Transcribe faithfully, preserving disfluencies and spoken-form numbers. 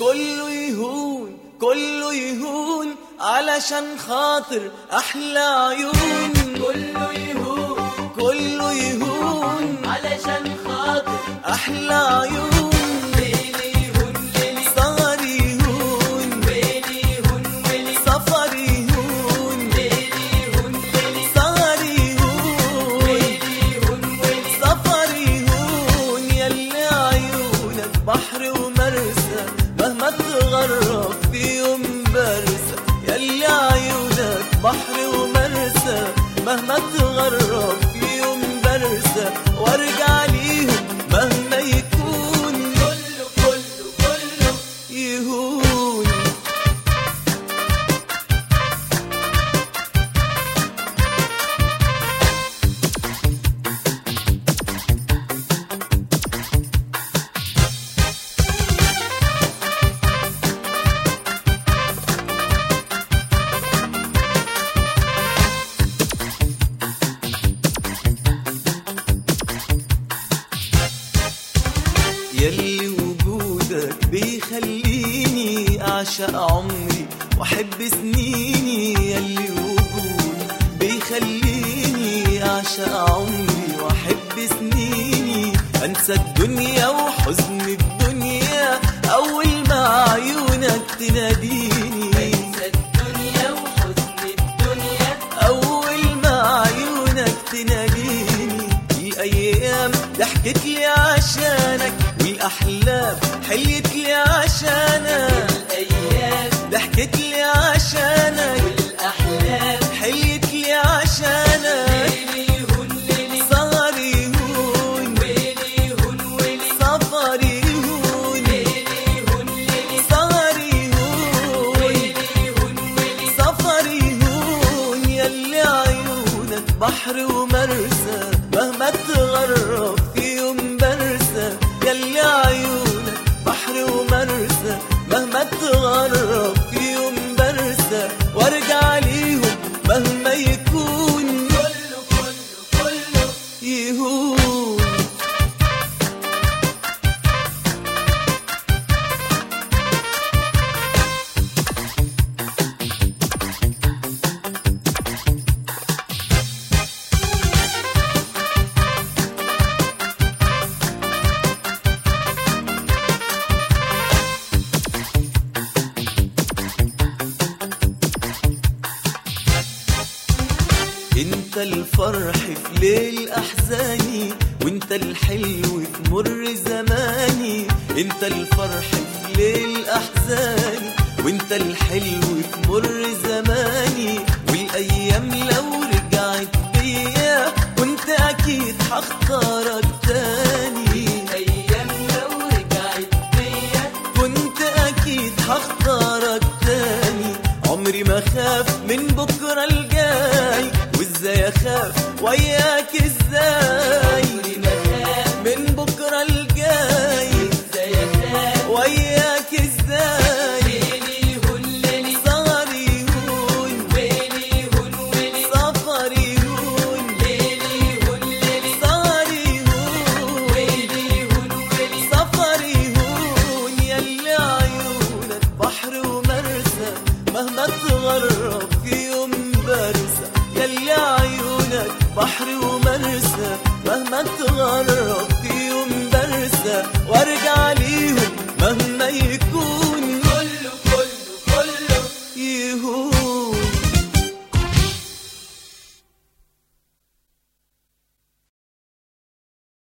كله يهون كله يهون علشان خاطر أحلى عيون. كله يهون كله يهون علشان خاطر أحلى عيون. ليلي يهون ليلي سهر يهون ويلي يهون ويلي سفر يهون. ليلي يهون ليلي سهر يهون ويلي يهون ويلي سفر يهون. يلي عيونك بحر ومرسى مهما تغرب في يوم برسى. يلي عيونك بحر ومرسى مهما تغرب في يوم برسى. وارجع ليهم مهما يكون كله كله كله يهون. يلي وجودك بيخليني أعشق عمري وأحب سنيني. يلي وجودك بيخليني أعشق عمري وأحب سنيني. أنسى الدنيا وحزن الدنيا أول ما عيونك تناديني. انسى الدنيا وحزن الدنيا أول ما عيونك تناديني. الأيام ضحكت لي عشانك والأحلام حليت لي عشانك. الايام ضحكت لي عشانك والاحلام حليت لي عشانك. ليلي يهون ليلي سهر يهون ويلي يهون ويلي سفر يهون. ليلي يهون ليلي سهر يهون ويلي يهون ويلي سفر يهون. يلي عيونك بحر ومرسى مهما تغرب في يوم برسى. يلي عيونك بحر ومرسى مهما تغرب في يوم برسى. وارجع ليهم مهما يكون كله كله كله يهون. انت الفرح في ليل احزاني وانت الحلو في مر زماني. انت الفرح في ليل احزاني وانت الحلو في مر زماني. والايام لو رجعت بيا كنت اكيد هختارك تاني. ايام لو رجعت بيا كنت اكيد هختارك تاني. عمري ما خاف من بكره الجاي وازاي اخاف وياك